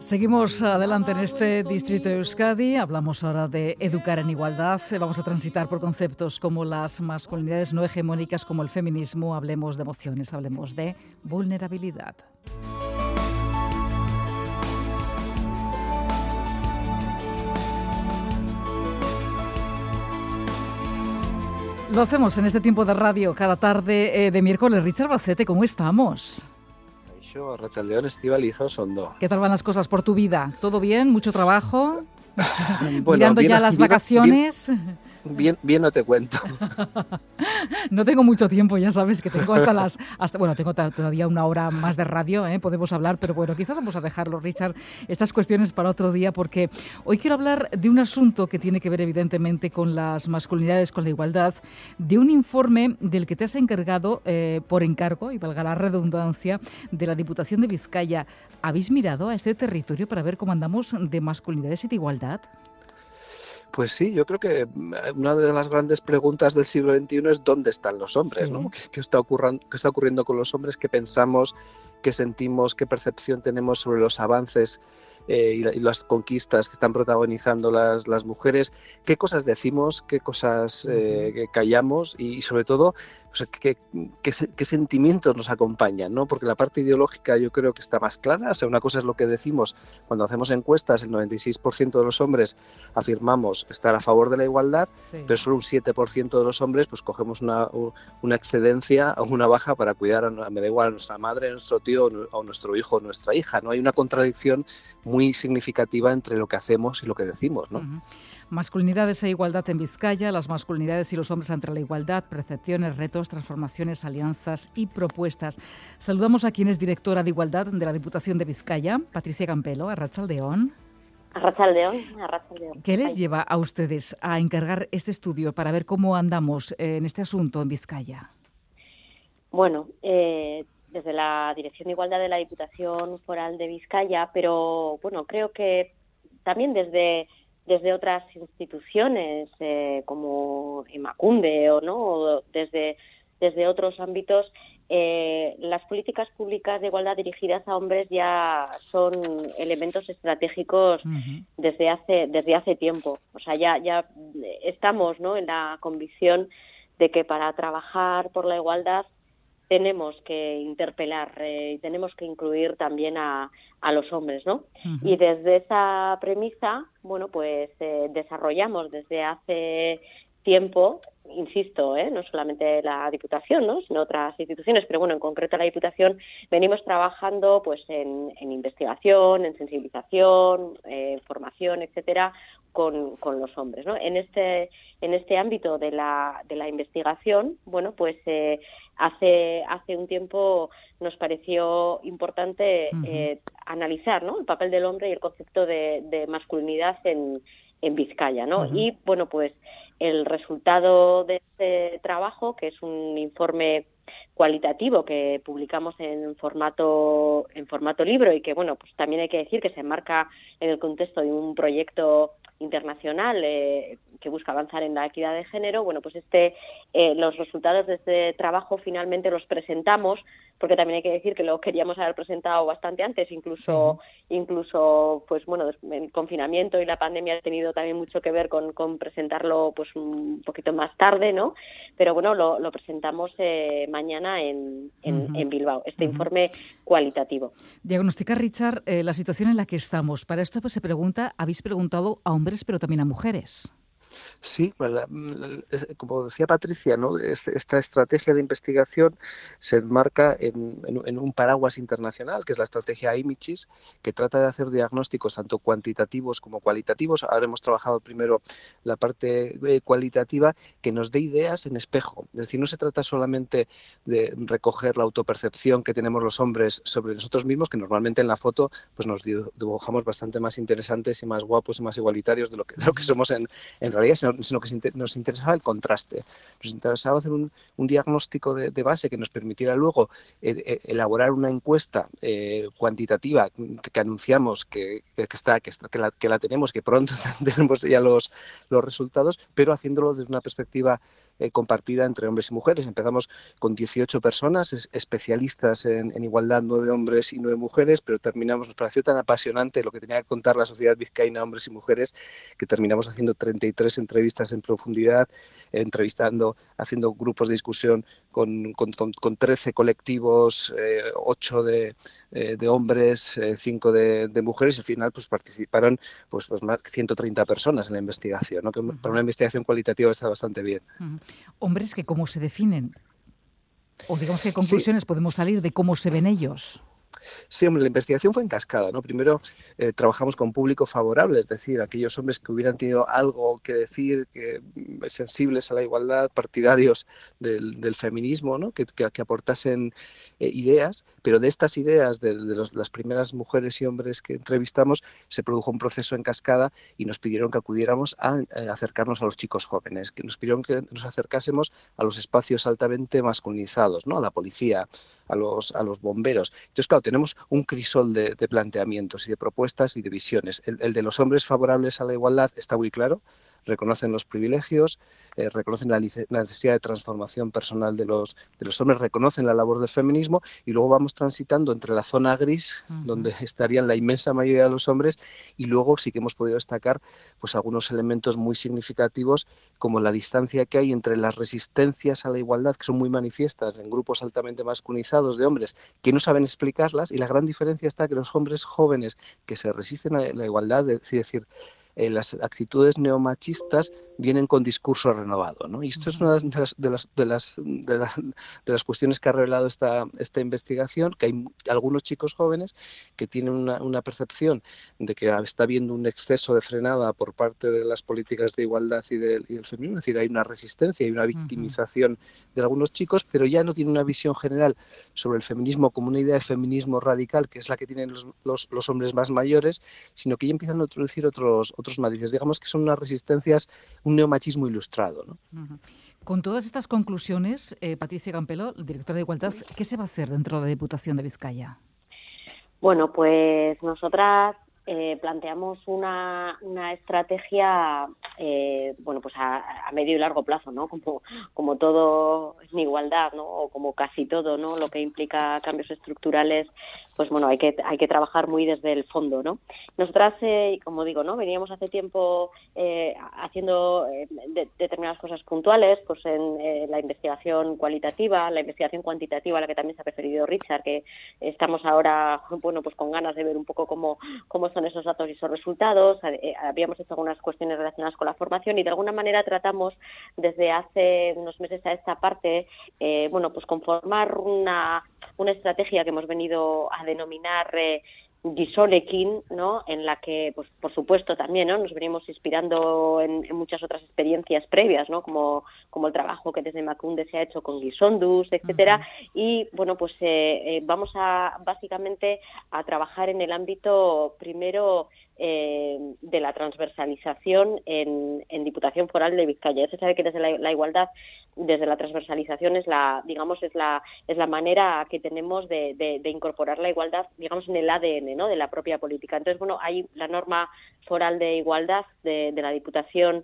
Seguimos adelante en este distrito de Euskadi. Hablamos ahora de educar en igualdad. Vamos a transitar por conceptos como las masculinidades no hegemónicas, como el feminismo. Hablemos de emociones, hablemos de vulnerabilidad. Lo hacemos en este tiempo de radio cada tarde de miércoles. Richard Bacete, ¿cómo estamos? Arratsaldeon, Estíbaliz Osondo. ¿Qué tal van las cosas por tu vida? ¿Todo bien? ¿Mucho trabajo? Bueno, ¿mirando ya las vacaciones? Bien no te cuento. No tengo mucho tiempo, ya sabes que tengo tengo todavía una hora más de radio, podemos hablar, pero bueno, quizás vamos a dejarlo, Richard, estas cuestiones para otro día, porque hoy quiero hablar de un asunto que tiene que ver evidentemente con las masculinidades, con la igualdad, de un informe del que te has encargado por encargo, y valga la redundancia, de la Diputación de Vizcaya. ¿Habéis mirado a este territorio para ver cómo andamos de masculinidades y de igualdad? Pues sí, yo creo que una de las grandes preguntas del siglo XXI es ¿dónde están los hombres? Sí. ¿No? ¿Qué está ocurriendo con los hombres? ¿Qué pensamos? ¿Qué sentimos? ¿Qué percepción tenemos sobre los avances y las conquistas que están protagonizando las mujeres? ¿Qué cosas decimos? ¿Qué cosas callamos? Y sobre todo, ¿qué sentimientos nos acompañan? ¿No? Porque la parte ideológica yo creo que está más clara. O sea, una cosa es lo que decimos cuando hacemos encuestas. El 96% de los hombres afirmamos estar a favor de la igualdad, sí, pero solo un 7% de los hombres pues cogemos una excedencia o una baja para cuidar, me da igual, a nuestra madre, a nuestro tío o nuestro hijo o nuestra hija, ¿no? Hay una contradicción muy significativa entre lo que hacemos y lo que decimos, ¿no? Uh-huh. Masculinidades e igualdad en Vizcaya, las masculinidades y los hombres ante la igualdad, percepciones, retos, transformaciones, alianzas y propuestas. Saludamos a quien es directora de Igualdad de la Diputación de Vizcaya, Patricia Campelo, arratsaldeon. Arratsaldeon. ¿Qué les lleva a ustedes a encargar este estudio para ver cómo andamos en este asunto en Vizcaya? Bueno, desde la Dirección de Igualdad de la Diputación Foral de Vizcaya, pero bueno, creo que también desde otras instituciones como Emakunde o desde otros ámbitos, las políticas públicas de igualdad dirigidas a hombres ya son elementos estratégicos desde hace tiempo. O sea, ya estamos, ¿no?, en la convicción de que para trabajar por la igualdad tenemos que interpelar y tenemos que incluir también a los hombres, ¿no? Uh-huh. Y desde esa premisa, bueno, pues desarrollamos desde hace tiempo, insisto, no solamente la Diputación, ¿no?, sino otras instituciones, pero bueno, en concreto la Diputación, venimos trabajando pues en investigación, en sensibilización, formación, etcétera, con los hombres, ¿no? En este ámbito de la investigación, bueno, pues hace un tiempo nos pareció importante analizar, ¿no?, el papel del hombre y el concepto de masculinidad en Vizcaya, ¿no? Uh-huh. Y bueno, pues el resultado de este trabajo, que es un informe cualitativo que publicamos en formato libro y que, bueno, pues también hay que decir que se enmarca en el contexto de un proyecto internacional que busca avanzar en la equidad de género. Bueno, pues los resultados de este trabajo finalmente los presentamos, porque también hay que decir que lo queríamos haber presentado bastante antes, incluso pues bueno, el confinamiento y la pandemia ha tenido también mucho que ver con presentarlo pues un poquito más tarde, ¿no? Pero bueno, lo presentamos mañana en Bilbao, este informe cualitativo. Diagnosticar, Richard, la situación en la que estamos. Para esto pues se pregunta, habéis preguntado a hombres pero también a mujeres. Sí, como decía Patricia, ¿no?, esta estrategia de investigación se enmarca en un paraguas internacional, que es la estrategia IMICHIS, que trata de hacer diagnósticos tanto cuantitativos como cualitativos. Ahora hemos trabajado primero la parte cualitativa, que nos dé ideas en espejo. Es decir, no se trata solamente de recoger la autopercepción que tenemos los hombres sobre nosotros mismos, que normalmente en la foto pues nos dibujamos bastante más interesantes y más guapos y más igualitarios de lo que somos en realidad. realidad, sino que nos interesaba el contraste. Nos interesaba hacer un diagnóstico de base que nos permitiera luego elaborar una encuesta cuantitativa que anunciamos que la tenemos, que pronto tenemos ya los resultados, pero haciéndolo desde una perspectiva compartida entre hombres y mujeres. Empezamos con 18 personas, especialistas en igualdad, 9 hombres y 9 mujeres, pero nos pareció tan apasionante lo que tenía que contar la sociedad vizcaína, hombres y mujeres, que terminamos haciendo 33 entrevistas en profundidad, haciendo grupos de discusión con 13 colectivos, 8 de hombres, 5 de mujeres, y al final pues participaron pues más de 130 personas en la investigación, ¿no? Que para una investigación cualitativa está bastante bien. Hombres que cómo se definen, o digamos qué conclusiones podemos salir de cómo se ven ellos. Sí, hombre, la investigación fue en cascada, ¿no? Primero trabajamos con público favorable, es decir, aquellos hombres que hubieran tenido algo que decir, sensibles a la igualdad, partidarios del feminismo, ¿no? Que aportasen ideas, pero de estas ideas, de las primeras mujeres y hombres que entrevistamos, se produjo un proceso en cascada y nos pidieron que acudiéramos a acercarnos a los chicos jóvenes, que nos pidieron que nos acercásemos a los espacios altamente masculinizados, ¿no? A la policía, a los bomberos. Entonces, claro, tenemos un crisol de planteamientos y de propuestas y de visiones. El de los hombres favorables a la igualdad está muy claro, reconocen los privilegios, reconocen la necesidad de transformación personal de los hombres, reconocen la labor del feminismo, y luego vamos transitando entre la zona gris, donde estarían la inmensa mayoría de los hombres, y luego sí que hemos podido destacar pues algunos elementos muy significativos, como la distancia que hay entre las resistencias a la igualdad, que son muy manifiestas en grupos altamente masculinizados de hombres que no saben explicarlas, y la gran diferencia está que los hombres jóvenes que se resisten a la igualdad, es decir, las actitudes neomachistas vienen con discurso renovado, ¿no? Y esto es una de las cuestiones que ha revelado esta investigación, que hay algunos chicos jóvenes que tienen una percepción de que está habiendo un exceso de frenada por parte de las políticas de igualdad y del feminismo, es decir, hay una resistencia y una victimización de algunos chicos, pero ya no tienen una visión general sobre el feminismo como una idea de feminismo radical, que es la que tienen los hombres más mayores, sino que ya empiezan a introducir otros matices, digamos que son unas resistencias, un neomachismo ilustrado, ¿no? Con todas estas conclusiones, Patricia Campelo, directora de Igualdad, ¿qué se va a hacer dentro de la Diputación de Vizcaya? Bueno, pues nosotras planteamos una estrategia bueno, pues a medio y largo plazo, ¿no? Como todo en igualdad, ¿no? O como casi todo, ¿no? Lo que implica cambios estructurales, pues bueno, hay que trabajar muy desde el fondo, ¿no? Nosotras, como digo, ¿no? Veníamos hace tiempo haciendo determinadas cosas puntuales, pues en la investigación cualitativa, la investigación cuantitativa, a la que también se ha referido Richard, que estamos ahora, bueno, pues con ganas de ver un poco cómo son esos datos y esos resultados. Habíamos hecho algunas cuestiones relacionadas con la formación y de alguna manera tratamos desde hace unos meses a esta parte, bueno, pues conformar una estrategia que hemos venido a denominar Gisonekin, ¿no? En la que, pues por supuesto también, ¿no? Nos venimos inspirando en muchas otras experiencias previas, ¿no? Como el trabajo que desde Emakunde se ha hecho con Gizonduz, etcétera. Y bueno, pues vamos básicamente a trabajar en el ámbito primero de la transversalización en Diputación Foral de Vizcaya. Se sabe que desde la igualdad, desde la transversalización es la manera que tenemos de incorporar la igualdad, digamos, en el ADN, ¿no? De la propia política. Entonces, bueno, hay la norma foral de igualdad de la Diputación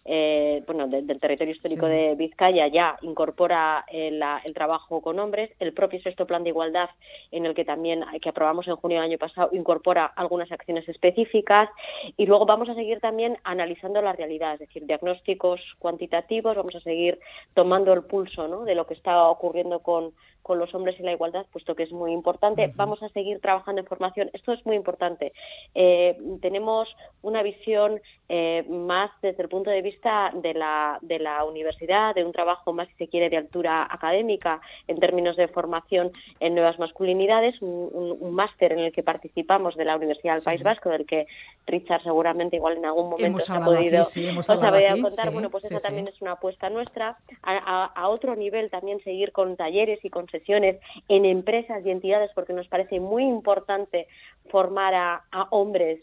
del territorio histórico de Vizcaya, ya incorpora el trabajo con hombres. El propio sexto plan de igualdad, en el que también que aprobamos en junio del año pasado, incorpora algunas acciones específicas, y luego vamos a seguir también analizando la realidad, es decir, diagnósticos cuantitativos, vamos a seguir tomando el pulso, ¿no? De lo que está ocurriendo con los hombres y la igualdad, puesto que es muy importante. Vamos a seguir trabajando en formación. Esto es muy importante. Tenemos una visión más desde el punto de vista de la universidad, de un trabajo más, si se quiere, de altura académica en términos de formación en nuevas masculinidades, un máster en el que participamos de la Universidad del País Vasco, del que Richard seguramente igual en algún momento os ha podido contar. Bueno, pues esa también es una apuesta nuestra. A otro nivel también seguir con talleres y con sesiones en empresas y entidades, porque nos parece muy importante formar a hombres, ¿no?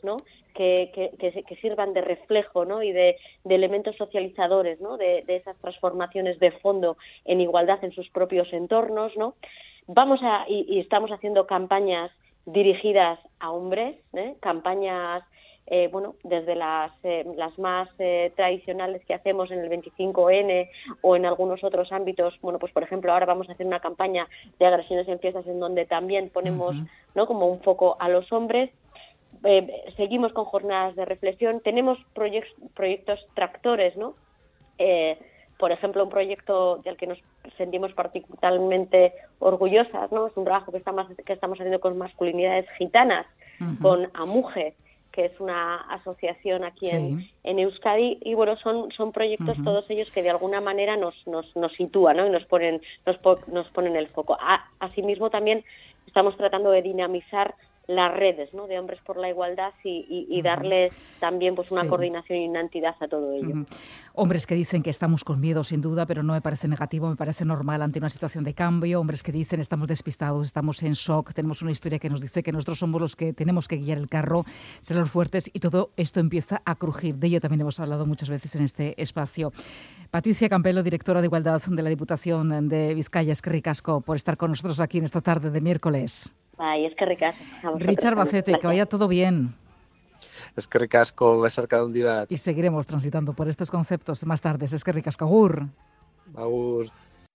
que sirvan de reflejo, ¿no? Y de elementos socializadores, ¿no? De esas transformaciones de fondo en igualdad en sus propios entornos, ¿no? Y estamos haciendo campañas dirigidas a hombres, campañas desde las más tradicionales que hacemos en el 25N o en algunos otros ámbitos. Pues por ejemplo, ahora vamos a hacer una campaña de agresiones en fiestas en donde también ponemos, ¿no? como un foco a los hombres. Seguimos con jornadas de reflexión. Tenemos proyectos tractores, ¿no? Por ejemplo, un proyecto del que nos sentimos particularmente orgullosas, ¿no? Es un trabajo que estamos haciendo con masculinidades gitanas, con AMUGE, que es una asociación aquí en Euskadi, y bueno, son proyectos todos ellos que de alguna manera nos sitúan, ¿no? Y nos ponen el foco. Asimismo, también estamos tratando de dinamizar las redes, ¿no? de Hombres por la Igualdad y darles también pues una coordinación y una entidad a todo ello. Hombres que dicen que estamos con miedo, sin duda, pero no me parece negativo, me parece normal ante una situación de cambio. Hombres que dicen estamos despistados, estamos en shock, tenemos una historia que nos dice que nosotros somos los que tenemos que guiar el carro, ser los fuertes, y todo esto empieza a crujir. De ello también hemos hablado muchas veces en este espacio. Patricia Campelo, directora de Igualdad de la Diputación de Vizcaya, eskerrik asko por estar con nosotros aquí en esta tarde de miércoles. Ay, eskerrik asko. Richard Bacete, que vaya todo bien. Eskerrik asko, besarkada handi bat. Y seguiremos transitando por estos conceptos más tarde. Eskerrik asko, agur. Agur.